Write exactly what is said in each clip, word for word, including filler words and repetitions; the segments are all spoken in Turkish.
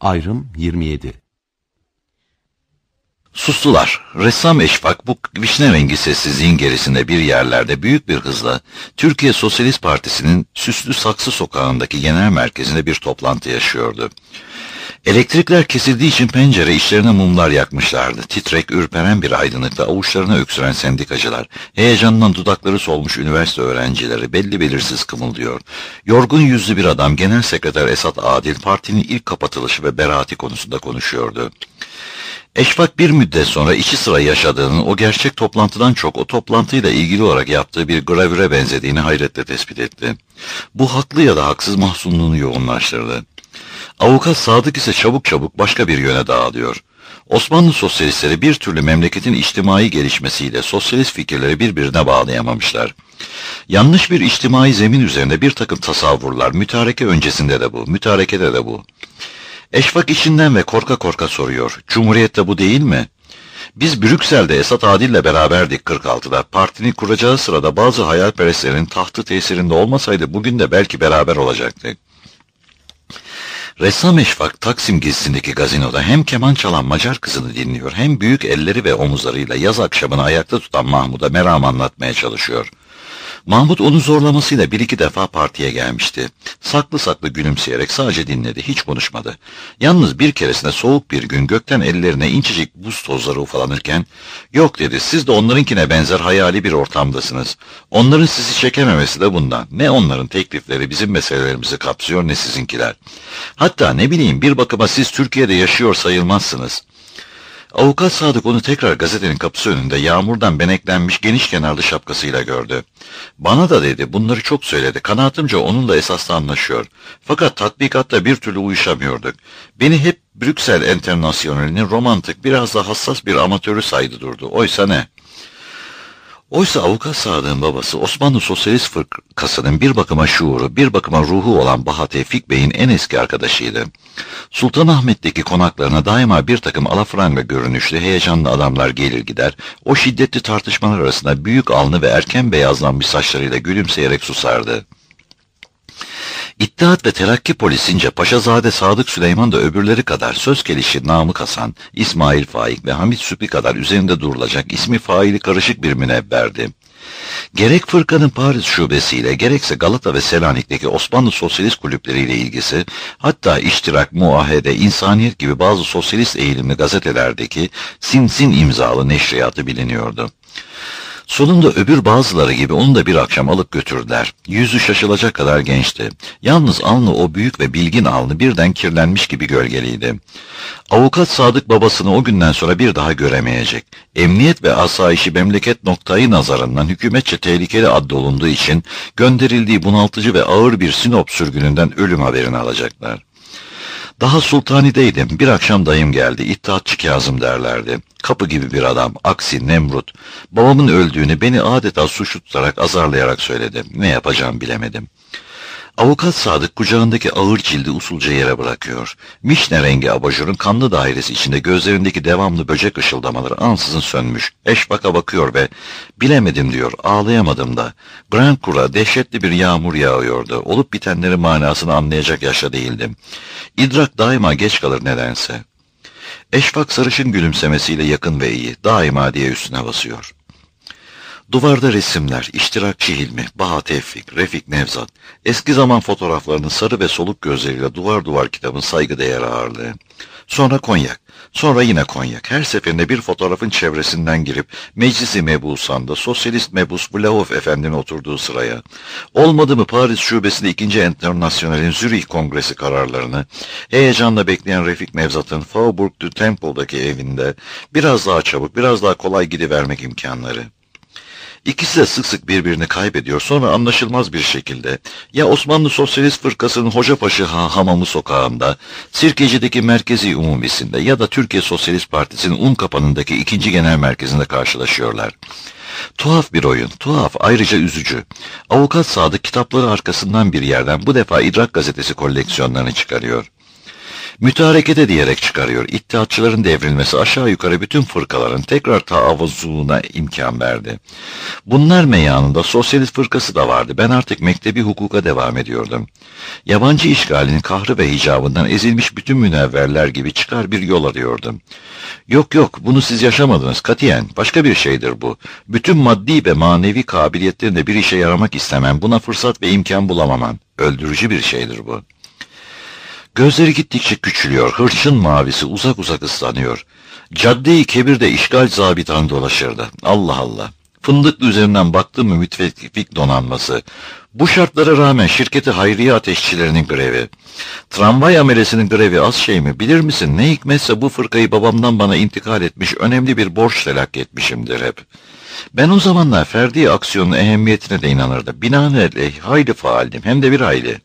Ayrım yirmi yedi. Sustular. Ressam Eşfak bu vişne rengi sessizliğin gerisinde bir yerlerde büyük bir hızla Türkiye Sosyalist Partisi'nin Süslü Saksı Sokağı'ndaki genel merkezinde bir toplantı yaşıyordu. Elektrikler kesildiği için pencere işlerine mumlar yakmışlardı. Titrek, ürperen bir aydınlıkta avuçlarına öksüren sendikacılar, heyecandan dudakları solmuş üniversite öğrencileri belli belirsiz kımıldıyor. Yorgun yüzlü bir adam Genel Sekreter Esat Adil partinin ilk kapatılışı ve beraati konusunda konuşuyordu. Eşfak bir müddet sonra içi sıra yaşadığının o gerçek toplantıdan çok o toplantıyla ilgili olarak yaptığı bir gravüre benzediğini hayretle tespit etti. Bu haklı ya da haksız mahzunluğunu yoğunlaştırdı. Avukat Sadık ise çabuk çabuk başka bir yöne dağılıyor. Osmanlı sosyalistleri bir türlü memleketin içtimai gelişmesiyle sosyalist fikirleri birbirine bağlayamamışlar. Yanlış bir içtimai zemin üzerinde bir takım tasavvurlar, mütareke öncesinde de bu, mütarekede de bu. Eşfak içinden ve korka korka soruyor, Cumhuriyet'te bu değil mi? Biz Brüksel'de Esat Adil'le beraberdik kırk altıda. Partinin kuracağı sırada bazı hayalperestlerin tahtı tesirinde olmasaydı bugün de belki beraber olacaktık. Ressam Eşfak Taksim gezisindeki gazinoda hem keman çalan Macar kızını dinliyor hem büyük elleri ve omuzlarıyla yaz akşamını ayakta tutan Mahmud'a meram anlatmaya çalışıyor. Mahmud onu zorlamasıyla bir iki defa partiye gelmişti. Saklı saklı gülümseyerek sadece dinledi, hiç konuşmadı. Yalnız bir keresinde soğuk bir gün gökten ellerine incecik buz tozları ufalanırken, "Yok," dedi, "siz de onlarınkine benzer hayali bir ortamdasınız. Onların sizi çekememesi de bundan. Ne onların teklifleri bizim meselelerimizi kapsıyor ne sizinkiler. Hatta ne bileyim bir bakıma siz Türkiye'de yaşıyor sayılmazsınız." Avukat Sadık onu tekrar gazetenin kapısı önünde yağmurdan beneklenmiş geniş kenarlı şapkasıyla gördü. "Bana da," dedi, "bunları çok söyledi. Kanaatimce onunla esasla anlaşıyor. Fakat tatbikatta bir türlü uyuşamıyorduk. Beni hep Brüksel Enternasyoneli'nin romantik, biraz da hassas bir amatörü saydı durdu. Oysa ne?" Oysa Avukat Sadık'ın babası Osmanlı Sosyalist Fırkası'nın bir bakıma şuuru, bir bakıma ruhu olan Baha Tevfik Bey'in en eski arkadaşıydı. Sultanahmet'teki konaklarına daima bir takım alafranga görünüşlü heyecanlı adamlar gelir gider, o şiddetli tartışmalar arasında büyük alnı ve erken beyazlanmış saçlarıyla gülümseyerek susardı. İttihat ve Terakki polisince Paşazade Sadık Süleyman da öbürleri kadar söz gelişi Namık Hasan, İsmail Faik ve Hamit Sübhi kadar üzerinde durulacak ismi faili karışık bir münevverdi. Gerek fırkanın Paris şubesiyle gerekse Galata ve Selanik'teki Osmanlı sosyalist kulüpleriyle ilgisi, hatta İştirak, Muahede, İnsaniyet gibi bazı sosyalist eğilimli gazetelerdeki Sinsin imzalı neşriyatı biliniyordu. Sonunda öbür bazıları gibi onu da bir akşam alıp götürdüler. Yüzü şaşılacak kadar gençti. Yalnız alnı, o büyük ve bilgin alnı birden kirlenmiş gibi gölgeliydi. Avukat Sadık babasını o günden sonra bir daha göremeyecek. Emniyet ve asayişi memleket noktayı nazarından hükümetçe tehlikeli addolunduğu için gönderildiği bunaltıcı ve ağır bir Sinop sürgününden ölüm haberini alacaklar. Daha Sultani'deydim. Bir akşam dayım geldi. İttihatçı Kazım derlerdi. Kapı gibi bir adam. Aksi, Nemrut. Babamın öldüğünü beni adeta suçlu tutarak azarlayarak söyledi. Ne yapacağım bilemedim. Avukat Sadık kucağındaki ağır cildi usulca yere bırakıyor. Mişne rengi abajurun kanlı dairesi içinde gözlerindeki devamlı böcek ışıldamaları ansızın sönmüş. Eşfak'a bakıyor ve "Bilemedim," diyor, "ağlayamadım da." Grankur'a dehşetli bir yağmur yağıyordu. Olup bitenlerin manasını anlayacak yaşta değildim. İdrak daima geç kalır nedense. Eşfak sarışın gülümsemesiyle yakın ve iyi, daima diye üstüne basıyor. Duvarda resimler, İştirakçı Hilmi, Baha Tevfik, Refik Nevzat, eski zaman fotoğraflarının sarı ve soluk gözleriyle duvar duvar kitabın saygıdeğer ağırlığı. Sonra konyak, sonra yine konyak. Her seferinde bir fotoğrafın çevresinden girip Meclis-i Mebusan'da Sosyalist Mebus Vlahov Efendi'nin oturduğu sıraya, olmadı mı Paris Şubesi'nde ikinci Enternasyonel'in Zürih Kongresi kararlarını, heyecanla bekleyen Refik Nevzat'ın Faubourg du Temple'daki evinde biraz daha çabuk, biraz daha kolay gidivermek imkanları. İkisi de sık sık birbirini kaybediyor. Sonra anlaşılmaz bir şekilde ya Osmanlı Sosyalist Fırkası'nın Hocapaşı ha Hamamı sokağında, Sirkeci'deki Merkezi Umumisi'nde ya da Türkiye Sosyalist Partisi'nin Unkapanı'ndaki ikinci genel merkezinde karşılaşıyorlar. Tuhaf bir oyun, tuhaf, ayrıca üzücü. Avukat Sadık kitapları arkasından bir yerden bu defa İdrak Gazetesi koleksiyonlarını çıkarıyor. Mütarekete diyerek çıkarıyor. İttihatçıların devrilmesi aşağı yukarı bütün fırkaların tekrar taavvuzuna imkan verdi. Bunlar meyanında sosyalist fırkası da vardı. Ben artık mektebi hukuka devam ediyordum. Yabancı işgalinin kahrı ve hicabından ezilmiş bütün münevverler gibi çıkar bir yol arıyordum. Yok yok, bunu siz yaşamadınız katiyen. Başka bir şeydir bu. Bütün maddi ve manevi kabiliyetlerinde bir işe yaramak istemem. Buna fırsat ve imkan bulamaman. Öldürücü bir şeydir bu. Gözleri gittikçe küçülüyor. Hırçın mavisi uzak uzak ıslanıyor. Cadde-i Kebir'de işgal zabitanı dolaşırdı. Allah Allah. Fındıklı üzerinden baktı mı müttefik donanması. Bu şartlara rağmen şirketi hayriye ateşçilerinin grevi. Tramvay amelesinin grevi az şey mi? Bilir misin? Ne hikmetse bu fırkayı babamdan bana intikal etmiş, önemli bir borç telakki etmişimdir hep. Ben o zamanlar ferdi aksiyonun ehemmiyetine de inanırdım. Binaenaleyh hayli faaldim, hem de bir hayli.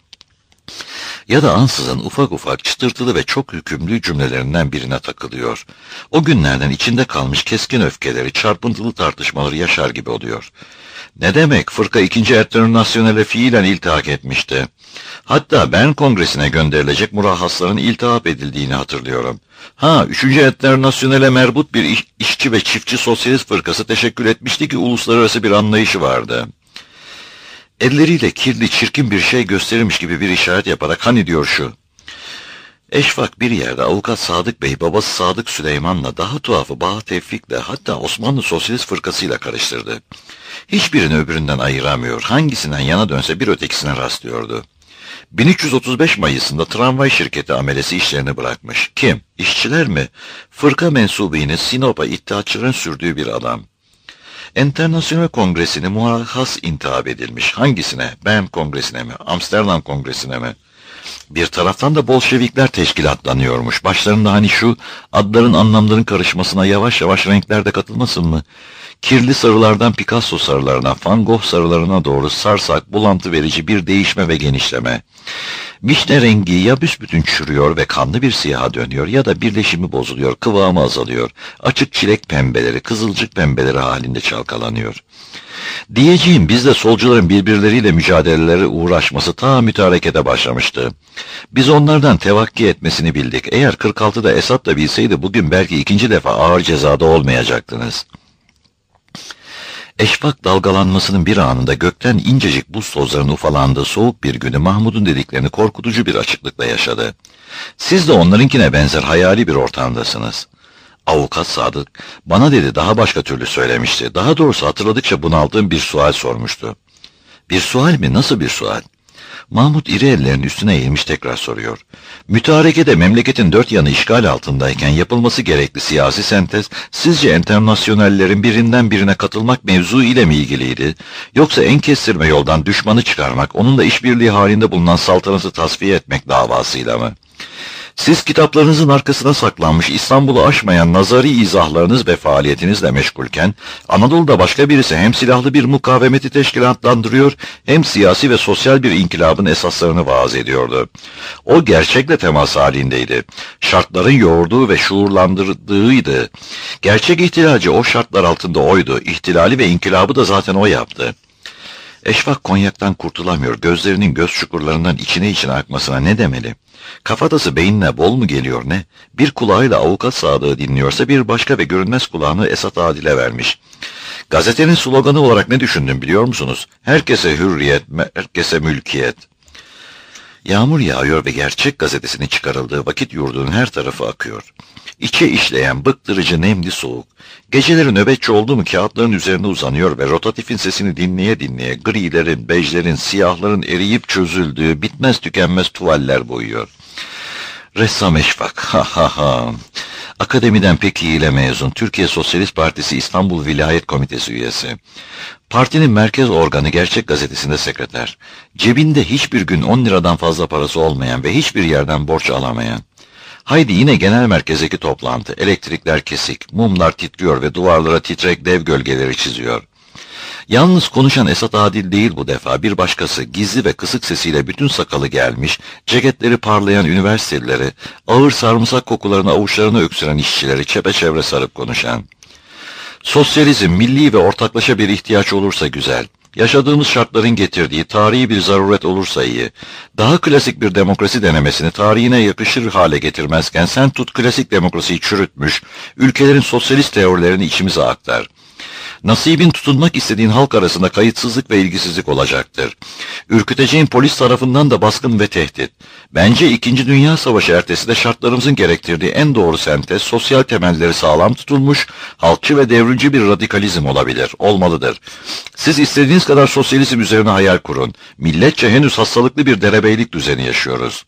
Ya da ansızın ufak ufak çıtırtılı ve çok hükümlü cümlelerinden birine takılıyor. O günlerden içinde kalmış keskin öfkeleri, çarpıntılı tartışmaları yaşar gibi oluyor. Ne demek? Fırka ikinci Enternasyonel'e fiilen iltihak etmişti. Hatta Bern Kongresi'ne gönderilecek murahhasların iltihap edildiğini hatırlıyorum. Ha, üçüncü Enternasyonel'e merbut bir iş, işçi ve çiftçi sosyalist fırkası teşekkül etmişti ki uluslararası bir anlayışı vardı. Elleriyle kirli, çirkin bir şey gösterirmiş gibi bir işaret yaparak hani diyor şu. Eşfak bir yerde avukat Sadık Bey, babası Sadık Süleyman'la, daha tuhafı Baha Tevfik'le, hatta Osmanlı Sosyalist Fırkası'yla karıştırdı. Hiçbirini öbüründen ayıramıyor, hangisinden yana dönse bir ötekisine rastlıyordu. bin üç yüz otuz beş Mayıs'ında tramvay şirketi amelesi işlerini bırakmış. Kim? İşçiler mi? Fırka mensubiyini Sinop'a ittihatçıların sürdüğü bir adam. Enternasyonel Kongresi'ni muhahhas intihap edilmiş. Hangisine? Bern Kongresi'ne mi? Amsterdam Kongresi'ne mi? Bir taraftan da Bolşevikler teşkilatlanıyormuş. Başlarında hani şu adların anlamların karışmasına yavaş yavaş renkler de katılmasın mı? Kirli sarılardan Picasso sarılarına, Van Gogh sarılarına doğru sarsak, bulantı verici bir değişme ve genişleme. Vişne rengi ya büsbütün çürüyor ve kanlı bir siyaha dönüyor ya da birleşimi bozuluyor, kıvamı azalıyor. Açık çilek pembeleri, kızılcık pembeleri halinde çalkalanıyor. Diyeceğim, bizde solcuların birbirleriyle mücadeleleri uğraşması ta mütarekete başlamıştı. Biz onlardan tevakki etmesini bildik. Eğer kırk altıda Esad da bilseydi bugün belki ikinci defa ağır cezada olmayacaktınız. Eşfak dalgalanmasının bir anında gökten incecik buz tozlarının ufalandığı soğuk bir günü Mahmud'un dediklerini korkutucu bir açıklıkla yaşadı. Siz de onlarınkine benzer hayali bir ortamdasınız. Avukat Sadık, bana dedi daha başka türlü söylemişti. Daha doğrusu hatırladıkça bunaldığım bir sual sormuştu. Bir sual mi? Nasıl bir sual? Mahmud iri ellerinin üstüne eğilmiş tekrar soruyor. Mütarekede memleketin dört yanı işgal altındayken yapılması gerekli siyasi sentez, sizce enternasyonellerin birinden birine katılmak mevzu ile mi ilgiliydi? Yoksa en kestirme yoldan düşmanı çıkarmak, onunla işbirliği halinde bulunan saltanatı tasfiye etmek davasıyla mı? Siz kitaplarınızın arkasına saklanmış, İstanbul'u aşmayan nazari izahlarınız ve faaliyetinizle meşgulken, Anadolu'da başka birisi hem silahlı bir mukavemeti teşkilatlandırıyor, hem siyasi ve sosyal bir inkılabın esaslarını vaaz ediyordu. O gerçekle temas halindeydi. Şartların yoğurduğu ve şuurlandırdığıydı. Gerçek ihtilacı o şartlar altında oydu. İhtilali ve inkılabı da zaten o yaptı. Eşfak konyaktan kurtulamıyor, gözlerinin göz çukurlarından içine içine akmasına ne demeli? Kafatası beyinle bol mu geliyor ne? Bir kulağıyla avukat Sadık'ı dinliyorsa bir başka ve görünmez kulağını Esat Adil'e vermiş. Gazetenin sloganı olarak ne düşündüm biliyor musunuz? Herkese hürriyet, herkese mülkiyet. Yağmur yağıyor ve Gerçek gazetesinin çıkarıldığı vakit yurdunun her tarafı akıyor. İçe işleyen bıktırıcı nemli soğuk. Geceleri nöbetçi oldu mu kağıtların üzerine uzanıyor ve rotatifin sesini dinleye dinleye grilerin, bejlerin, siyahların eriyip çözüldüğü bitmez tükenmez tuvaller boyuyor. Ressam Eşfak, ha ha ha. Akademiden pek iyi ile mezun, Türkiye Sosyalist Partisi İstanbul Vilayet Komitesi üyesi. Partinin merkez organı Gerçek gazetesinde sekreter. Cebinde hiçbir gün on liradan fazla parası olmayan ve hiçbir yerden borç alamayan. Haydi yine genel merkezdeki toplantı. Elektrikler kesik, mumlar titriyor ve duvarlara titrek dev gölgeleri çiziyor. Yalnız konuşan Esat Adil değil bu defa, bir başkası gizli ve kısık sesiyle bütün sakalı gelmiş, ceketleri parlayan üniversiteleri, ağır sarımsak kokularını avuçlarına öksüren işçileri çepeçevre sarıp konuşan. Sosyalizm milli ve ortaklaşa bir ihtiyaç olursa güzel. Yaşadığımız şartların getirdiği tarihi bir zaruret olursa iyi. Daha klasik bir demokrasi denemesini tarihine yakışır hale getirmezken sen tut klasik demokrasiyi çürütmüş, ülkelerin sosyalist teorilerini içimize aktar. Nasibin tutunmak istediğin halk arasında kayıtsızlık ve ilgisizlik olacaktır. Ürküteceğin polis tarafından da baskın ve tehdit. Bence İkinci Dünya Savaşı ertesi de şartlarımızın gerektirdiği en doğru sentez, sosyal temelleri sağlam tutulmuş, halkçı ve devrimci bir radikalizm olabilir, olmalıdır. Siz istediğiniz kadar sosyalizm üzerine hayal kurun. Milletçe henüz hastalıklı bir derebeylik düzeni yaşıyoruz.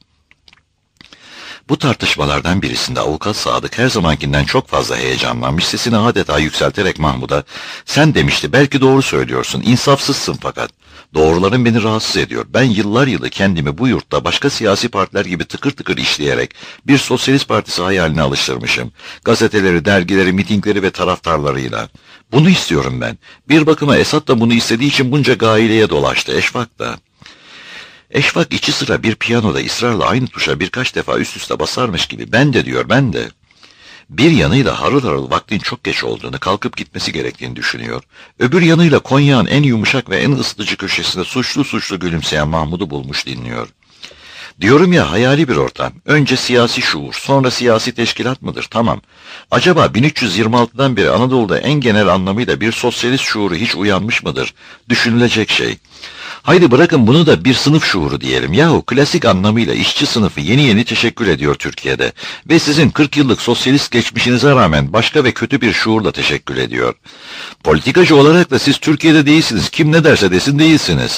Bu tartışmalardan birisinde avukat Sadık her zamankinden çok fazla heyecanlanmış, sesini adeta yükselterek Mahmud'a, "Sen," demişti, "belki doğru söylüyorsun, insafsızsın fakat doğruların beni rahatsız ediyor. Ben yıllar yılı kendimi bu yurtta başka siyasi partiler gibi tıkır tıkır işleyerek bir sosyalist partisi hayaline alıştırmışım. Gazeteleri, dergileri, mitingleri ve taraftarlarıyla. Bunu istiyorum ben. Bir bakıma Esad da bunu istediği için bunca gaileye dolaştı, Eşvak da." Eşvak içi sıra bir piyanoda ısrarla aynı tuşa birkaç defa üst üste basarmış gibi, "Ben de," diyor, "ben de." Bir yanıyla harıl harıl vaktin çok geç olduğunu, kalkıp gitmesi gerektiğini düşünüyor. Öbür yanıyla Konya'nın en yumuşak ve en ısıtıcı köşesinde suçlu suçlu gülümseyen Mahmud'u bulmuş dinliyor. Diyorum ya, hayali bir ortam. Önce siyasi şuur, sonra siyasi teşkilat mıdır? Tamam. Acaba bin üç yüz yirmi altıdan beri Anadolu'da en genel anlamıyla bir sosyalist şuuru hiç uyanmış mıdır? Düşünülecek şey. Haydi bırakın bunu da bir sınıf şuuru diyelim. Yahu klasik anlamıyla işçi sınıfı yeni yeni teşekkül ediyor Türkiye'de. Ve sizin kırk yıllık sosyalist geçmişinize rağmen başka ve kötü bir şuurla teşekkül ediyor. Politikacı olarak da siz Türkiye'de değilsiniz. Kim ne derse desin değilsiniz.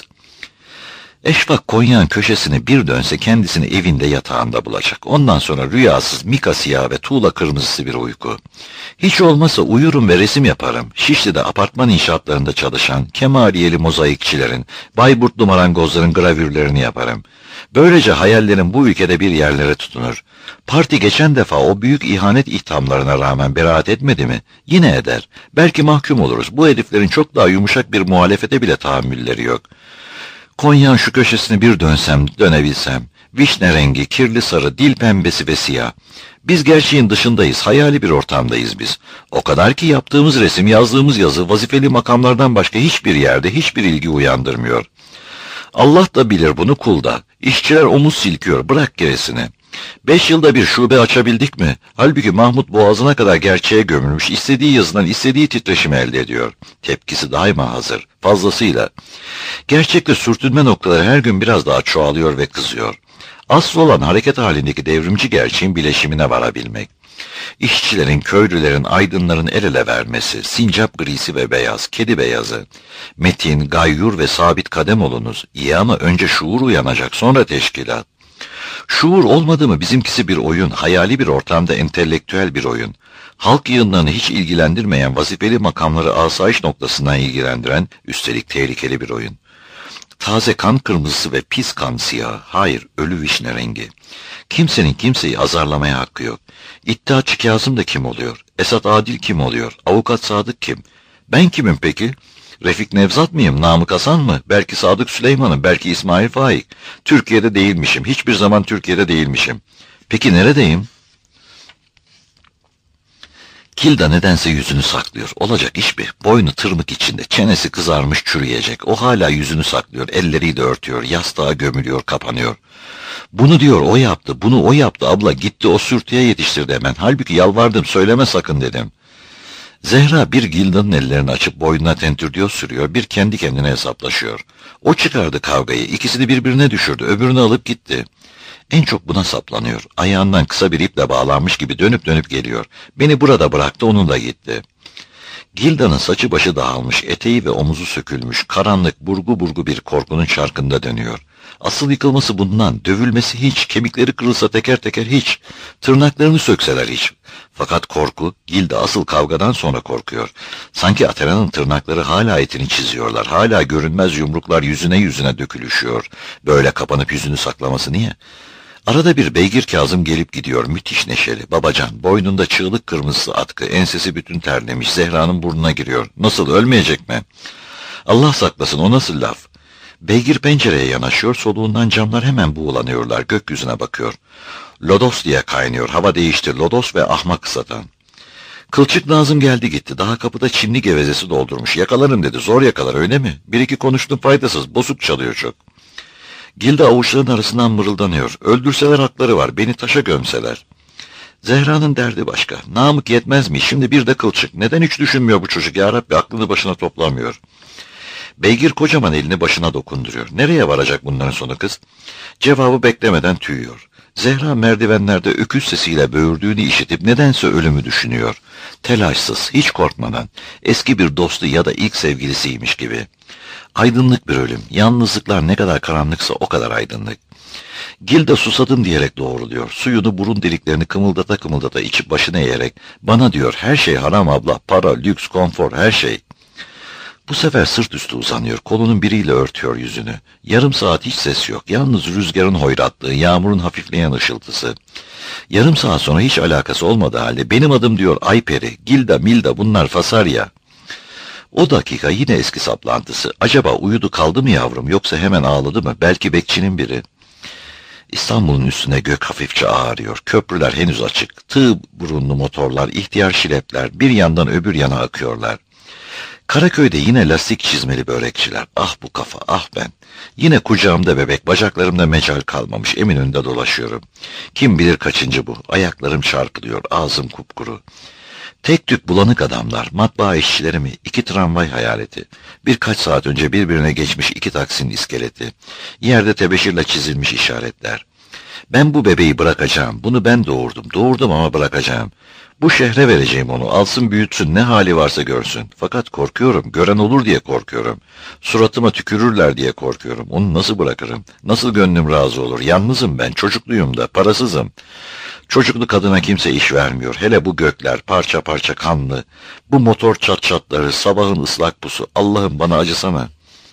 Eşvak Konya'nın köşesine bir dönse kendisini evinde yatağında bulacak. Ondan sonra rüyasız mika siyah ve tuğla kırmızısı bir uyku. Hiç olmazsa uyurum ve resim yaparım. Şişli'de apartman inşaatlarında çalışan Kemaliyeli mozaikçilerin, Bayburtlu marangozların gravürlerini yaparım. Böylece hayallerim bu ülkede bir yerlere tutunur. Parti geçen defa o büyük ihanet ithamlarına rağmen beraat etmedi mi? Yine eder. Belki mahkum oluruz. Bu heriflerin çok daha yumuşak bir muhalefete bile tahammülleri yok. Konya'nın şu köşesini bir dönsem, dönebilsem, vişne rengi, kirli sarı, dil pembesi ve siyah. Biz gerçeğin dışındayız, hayali bir ortamdayız biz. O kadar ki yaptığımız resim, yazdığımız yazı, vazifeli makamlardan başka hiçbir yerde hiçbir ilgi uyandırmıyor. Allah da bilir bunu, kul da. İşçiler omuz silkiyor, bırak gerisini. Beş yılda bir şube açabildik mi? Halbuki Mahmut boğazına kadar gerçeğe gömülmüş, istediği yazıdan istediği titreşimi elde ediyor. Tepkisi daima hazır, fazlasıyla. Gerçekle sürtünme noktaları her gün biraz daha çoğalıyor ve kızıyor. Asıl olan hareket halindeki devrimci gerçeğin bileşimine varabilmek. İşçilerin, köylülerin, aydınların el ele vermesi, sincap grisi ve beyaz, kedi beyazı. Metin, gayyur ve sabit kadem olunuz. İyi ama önce şuur uyanacak, sonra teşkilat. Şuur olmadı mı bizimkisi bir oyun, hayali bir ortamda entelektüel bir oyun. Halk yığınlarını hiç ilgilendirmeyen, vazifeli makamları asayiş noktasından ilgilendiren, üstelik tehlikeli bir oyun. Taze kan kırmızısı ve pis kan siyah, hayır, ölü vişne rengi. Kimsenin kimseyi azarlamaya hakkı yok. İddiaçı Kazım da kim oluyor? Esat Adil kim oluyor? Avukat Sadık kim? Ben kimim peki? Refik Nevzat mıyım? Namık Hasan mı? Belki Sadık Süleyman'ım, belki İsmail Faik. Türkiye'de değilmişim, hiçbir zaman Türkiye'de değilmişim. Peki neredeyim? Kilda nedense yüzünü saklıyor. Olacak iş mi? Boynu tırmık içinde, çenesi kızarmış çürüyecek. O hala yüzünü saklıyor, elleriyle örtüyor, yastığa gömülüyor, kapanıyor. Bunu diyor o yaptı, bunu o yaptı abla, gitti o sürtüye yetiştirdi hemen. Halbuki yalvardım, söyleme sakın dedim. Zehra bir Gilda'nın ellerini açıp boynuna tentürdüyor sürüyor, bir kendi kendine hesaplaşıyor. O çıkardı kavgayı, ikisini birbirine düşürdü, öbürünü alıp gitti. En çok buna saplanıyor. Ayağından kısa bir iple bağlanmış gibi dönüp dönüp geliyor. Beni burada bıraktı, onunla gitti. Gilda'nın saçı başı dağılmış, eteği ve omuzu sökülmüş, karanlık, burgu burgu bir korkunun çarkında dönüyor. Asıl yıkılması bundan, dövülmesi hiç, kemikleri kırılsa teker teker hiç, tırnaklarını sökseler hiç. Fakat korku, Gilda asıl kavgadan sonra korkuyor. Sanki Athena'nın tırnakları hala etini çiziyorlar, hala görünmez yumruklar yüzüne yüzüne dökülüşüyor. Böyle kapanıp yüzünü saklaması niye? Arada bir Beygir Kazım gelip gidiyor, müthiş neşeli, babacan, boynunda çığlık kırmızısı atkı, ensesi bütün terlemiş, Zehra'nın burnuna giriyor. Nasıl, ölmeyecek mi? Allah saklasın, o nasıl laf? Beygir pencereye yanaşıyor, soluğundan camlar hemen buğulanıyorlar, gökyüzüne bakıyor. Lodos diye kaynıyor, hava değişti, lodos ve ahmak satan. Kılçık Nazım geldi gitti. Daha kapıda Çinli gevezesi doldurmuş. Yakalarım dedi. Zor yakalar öyle mi? Bir iki konuştum faydasız. Bozuk çalıyor çok. Gilda avuçların arasından mırıldanıyor. Öldürseler hakları var. Beni taşa gömseler. Zehra'nın derdi başka. Namık yetmez mi? Şimdi bir de Kılçık. Neden hiç düşünmüyor bu çocuk? Ya Rabbi aklını başına toplamıyor. Beygir kocaman elini başına dokunduruyor. Nereye varacak bunların sonu kız? Cevabı beklemeden tüyüyor. Zehra merdivenlerde öküz sesiyle böğürdüğünü işitip nedense ölümü düşünüyor. Telaşsız, hiç korkmadan, eski bir dostu ya da ilk sevgilisiymiş gibi. Aydınlık bir ölüm. Yalnızlıklar ne kadar karanlıksa o kadar aydınlık. Gilda susadım diyerek doğruluyor. Suyunu burun deliklerini kımıldata kımıldata içip başını eğerek, bana diyor her şey haram abla, para, lüks, konfor, her şey. Bu sefer sırt üstü uzanıyor, kolunun biriyle örtüyor yüzünü. Yarım saat hiç ses yok, yalnız rüzgarın hoyratlığı, yağmurun hafifleyen ışıltısı. Yarım saat sonra hiç alakası olmadığı halde, benim adım diyor Ayperi, Gilda, Milda bunlar Fasarya. O dakika yine eski saplantısı, acaba uyudu kaldı mı yavrum yoksa hemen ağladı mı, belki bekçinin biri. İstanbul'un üstüne gök hafifçe ağarıyor, köprüler henüz açık, tığ burunlu motorlar, ihtiyar şilepler bir yandan öbür yana akıyorlar. Karaköy'de yine lastik çizmeli börekçiler. Ah bu kafa, ah ben. Yine kucağımda bebek, bacaklarımda mecal kalmamış, Eminönü'nde dolaşıyorum. Kim bilir kaçıncı bu, ayaklarım çarpılıyor, ağzım kupkuru. Tek tük bulanık adamlar, matbaa işçileri mi, iki tramvay hayaleti. Birkaç saat önce birbirine geçmiş iki taksinin iskeleti. Yerde tebeşirle çizilmiş işaretler. Ben bu bebeği bırakacağım, bunu ben doğurdum, doğurdum ama bırakacağım. Bu şehre vereceğim onu, alsın büyütsün, ne hali varsa görsün. Fakat korkuyorum, gören olur diye korkuyorum. Suratıma tükürürler diye korkuyorum. Onu nasıl bırakırım? Nasıl gönlüm razı olur? Yalnızım ben, çocukluyum da, parasızım. Çocuklu kadına kimse iş vermiyor. Hele bu gökler, parça parça kanlı. Bu motor çat çatları, sabahın ıslak pusu. Allah'ım bana acısana.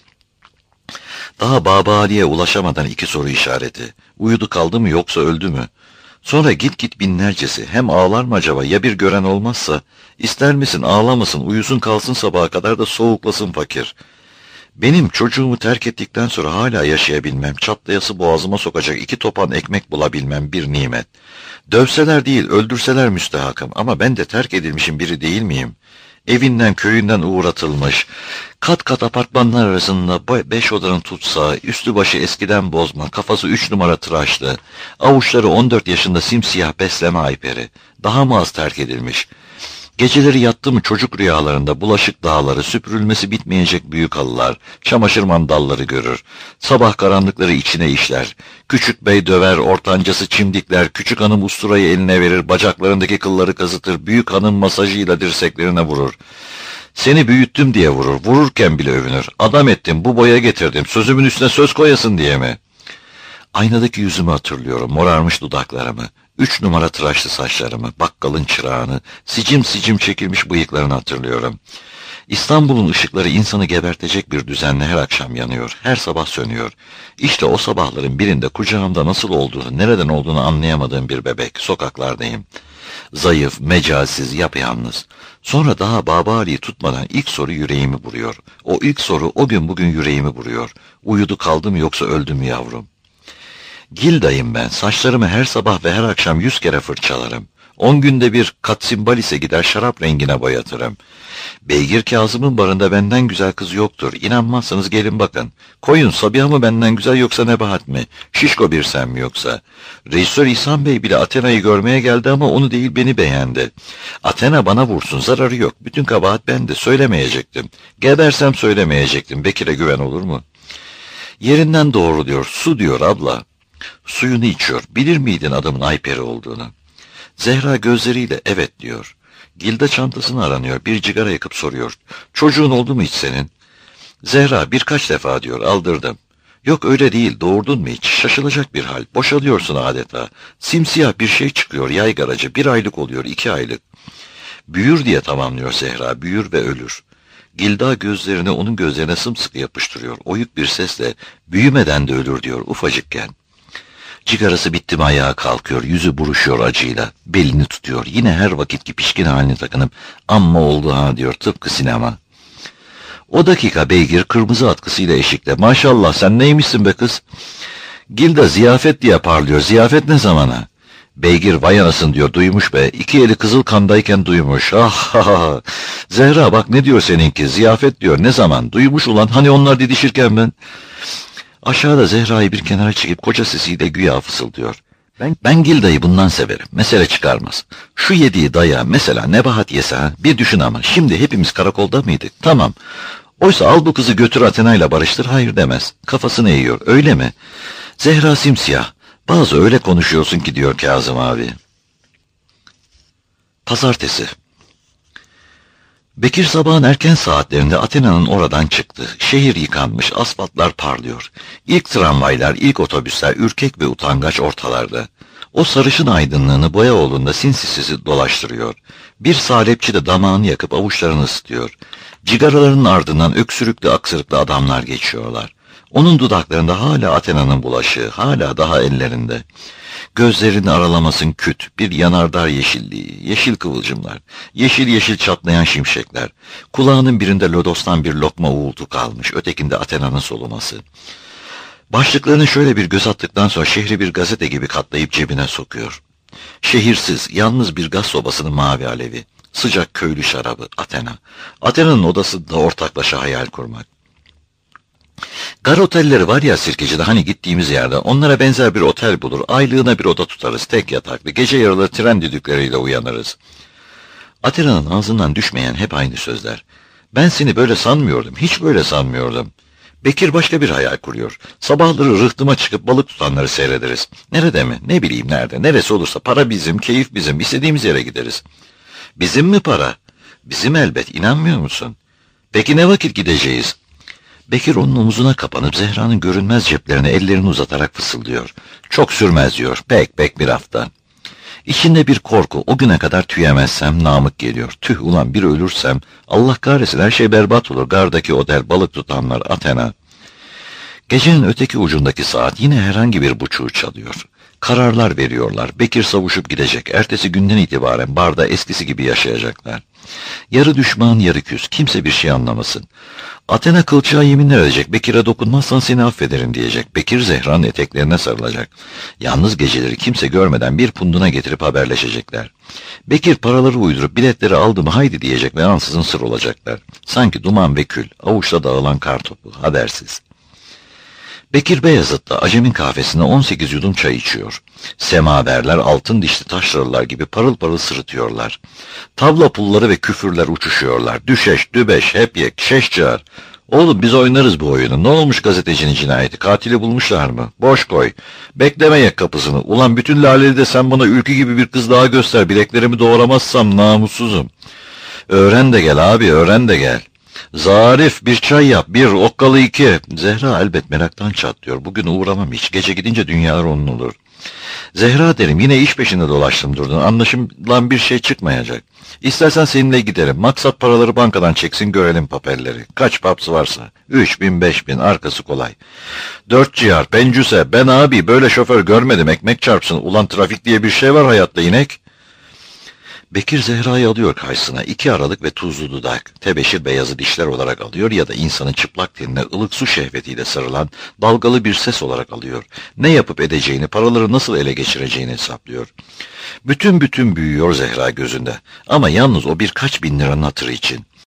Daha Baba Ali'ye ulaşamadan iki soru işareti. Uyudu kaldı mı yoksa öldü mü? Sonra git git binlercesi. Hem ağlar mı acaba? Ya bir gören olmazsa? İster misin ağlamasın, uyusun kalsın sabaha kadar da soğuklasın fakir. Benim çocuğumu terk ettikten sonra hala yaşayabilmem, çatlayası boğazıma sokacak iki topan ekmek bulabilmem bir nimet. Dövseler değil, öldürseler müstehakım ama ben de terk edilmişim biri değil miyim? Evinden köyünden uğratılmış, kat kat apartmanlar arasında beş odanın tutsağı, üstü başı eskiden bozma, kafası üç numara tıraşlı, avuçları on dört yaşında simsiyah besleme Ayperi, daha mı az terk edilmiş? Geceleri yattı mı çocuk rüyalarında bulaşık dağları, süpürülmesi bitmeyecek büyük halılar, çamaşır mandalları görür. Sabah karanlıkları içine işler. Küçük bey döver, ortancası çimdikler, küçük hanım usturayı eline verir, bacaklarındaki kılları kazıtır, büyük hanım masajıyla dirseklerine vurur. Seni büyüttüm diye vurur, vururken bile övünür. Adam ettim, bu boya getirdim, sözümün üstüne söz koyasın diye mi? Aynadaki yüzümü hatırlıyorum, morarmış dudaklarımı. Üç numara tıraşlı saçlarımı, bakkalın çırağını, sicim sicim çekilmiş bıyıklarını hatırlıyorum. İstanbul'un ışıkları insanı gebertecek bir düzenle her akşam yanıyor, her sabah sönüyor. İşte o sabahların birinde kucağımda nasıl olduğunu, nereden olduğunu anlayamadığım bir bebek, sokaklardayım. Zayıf, mecalsiz, yapayalnız. Sonra daha Baba Ali'yi tutmadan ilk soru yüreğimi vuruyor. O ilk soru o gün bugün yüreğimi vuruyor. Uyudu kaldı mı yoksa öldü mü yavrum? Gilda'yım ben, saçlarımı her sabah ve her akşam yüz kere fırçalarım. On günde bir Katsimbalis'e gider şarap rengine boyatırım. Beygir Kazım'ın barında benden güzel kız yoktur. İnanmazsanız gelin bakın. Koyun Sabiha mı benden güzel yoksa Nebahat mi? Şişko bir sen mi yoksa? Rejisör İhsan Bey bile Athena'yı görmeye geldi ama onu değil beni beğendi. Athena bana vursun zararı yok. Bütün kabahat bende, söylemeyecektim. Gebersem söylemeyecektim. Bekir'e güven olur mu? Yerinden doğruluyor, su diyor abla. Suyunu içiyor. Bilir miydin adamın Ayperi olduğunu? Zehra gözleriyle evet diyor. Gilda çantasını aranıyor. Bir cigara yakıp soruyor. Çocuğun oldu mu hiç senin? Zehra birkaç defa diyor. Aldırdım. Yok öyle değil. Doğurdun mu hiç? Şaşılacak bir hal. Boşalıyorsun adeta. Simsiyah bir şey çıkıyor. Yaygaracı. Bir aylık oluyor. iki aylık. Büyür diye tamamlıyor Zehra. Büyür ve ölür. Gilda gözlerini onun gözlerine sımsıkı yapıştırıyor. Oyuk bir sesle büyümeden de ölür diyor ufacıkken. Cigarası bitti mi ayağa kalkıyor, yüzü buruşuyor acıyla, belini tutuyor, yine her vakitki pişkin halini takınıp, amma oldu ha diyor tıpkı sinema. O dakika beygir kırmızı atkısıyla eşikte, maşallah sen neymişsin be kız? Gilda ziyafet diye parlıyor, ziyafet ne zamana? Beygir vay anasın diyor, duymuş be. İki eli kızıl kandayken duymuş. Ah ha ha. Zehra bak ne diyor seninki, ziyafet diyor, ne zaman? Duymuş ulan, hani onlar didişirken ben. Aşağıda Zehra'yı bir kenara çekip koca sesiyle güya fısıldıyor. Ben, ben Gilda'yı bundan severim. Mesele çıkarmaz. Şu yediği daya mesela Nebahat yese ha? Bir düşün ama. Şimdi hepimiz karakolda mıydık? Tamam. Oysa al bu kızı götür Athena'yla barıştır. Hayır demez. Kafasını eğiyor. Öyle mi? Zehra simsiyah. Bazı öyle konuşuyorsun ki diyor Kazım abi. Pazartesi. Bekir sabahın erken saatlerinde Athena'nın oradan çıktı. Şehir yıkanmış, asfaltlar parlıyor. İlk tramvaylar, ilk otobüsler ürkek ve utangaç ortalarda. O sarışın aydınlığını Boyaoğlu'nda sinsisiz dolaştırıyor. Bir salepçi de damağını yakıp avuçlarını ısıtıyor. Cigaraların ardından öksürüklü aksırıklı adamlar geçiyorlar. Onun dudaklarında hala Athena'nın bulaşığı, hala daha ellerinde. Gözlerini aralamasın küt, bir yanardar yeşilliği, yeşil kıvılcımlar, yeşil yeşil çatlayan şimşekler. Kulağının birinde lodostan bir lokma uğultu kalmış, ötekinde Athena'nın soluması. Başlıklarını şöyle bir göz attıktan sonra şehri bir gazete gibi katlayıp cebine sokuyor. Şehirsiz, yalnız bir gaz sobasının mavi alevi, sıcak köylü şarabı, Athena. Athena'nın odasında ortaklaşa hayal kurmak. Gar otelleri var ya Sirkeci'de, hani gittiğimiz yerde, onlara benzer bir otel bulur, aylığına bir oda tutarız, tek yataklı, gece yarıları tren düdükleriyle uyanırız. Athena'nın ağzından düşmeyen hep aynı sözler. Ben seni böyle sanmıyordum, hiç böyle sanmıyordum. Bekir başka bir hayal kuruyor. Sabahları rıhtıma çıkıp balık tutanları seyrederiz. Nerede mi? Ne bileyim nerede, neresi olursa para bizim, keyif bizim, istediğimiz yere gideriz. Bizim mi para? Bizim elbet, inanmıyor musun? Peki ne vakit gideceğiz? Bekir onun omuzuna kapanıp Zehra'nın görünmez ceplerine ellerini uzatarak fısıldıyor. Çok sürmez diyor, pek pek bir hafta. İçinde bir korku, o güne kadar tüyemezsem Namık geliyor. Tüh ulan, bir ölürsem, Allah kahretsin her şey berbat olur. Gardaki otel, balık tutanlar, Athena. Gecenin öteki ucundaki saat yine herhangi bir buçuğu çalıyor. Kararlar veriyorlar. Bekir savuşup gidecek. Ertesi günden itibaren barda eskisi gibi yaşayacaklar. Yarı düşman, yarı küs. Kimse bir şey anlamasın. Athena kılçığa yeminler edecek. Bekir'e dokunmazsan seni affederim diyecek. Bekir Zehra'nın eteklerine sarılacak. Yalnız geceleri kimse görmeden bir punduna getirip haberleşecekler. Bekir paraları uydurup biletleri aldı mı haydi diyecek ve ansızın sır olacaklar. Sanki duman ve kül, avuçta dağılan kar topu, habersiz. Bekir Beyazıt'ta Acem'in kahvesinde on sekiz yudum çay içiyor. Semaverler altın dişli taşralılar gibi parıl parıl sırıtıyorlar. Tavla pulları ve küfürler uçuşuyorlar. Düşeş, dübeş, hep yek, şeş çağır. Oğlum biz oynarız bu oyunu. Ne olmuş gazetecinin cinayeti? Katili bulmuşlar mı? Boş koy. Bekleme yek kapısını. Ulan bütün laleli de sen bana ülkü gibi bir kız daha göster. Bileklerimi doğramazsam namussuzum. Öğren de gel abi, öğren de gel. Zarif bir çay yap, bir okkalı iki. Zehra elbet meraktan çatlıyor. Bugün uğramam hiç. Gece gidince dünyalar onun olur. Zehra derim, yine iş peşinde dolaştım durdun. Anlaşılan bir şey çıkmayacak. İstersen seninle giderim. Maksat paraları bankadan çeksin, görelim papelleri. Kaç papsı varsa. Üç bin, beş bin, arkası kolay. Dört cihar, pencüse. Ben abi böyle şoför görmedim, ekmek çarpsın. Ulan trafik diye bir şey var hayatta inek. Bekir Zehra'yı alıyor karşısına, iki aralık ve tuzlu dudak, tebeşir beyazı dişler olarak alıyor ya da insanın çıplak tenine ılık su şehvetiyle sarılan dalgalı bir ses olarak alıyor. Ne yapıp edeceğini, paraları nasıl ele geçireceğini hesaplıyor. Bütün bütün büyüyor Zehra gözünde ama yalnız o birkaç bin liranın hatırı için.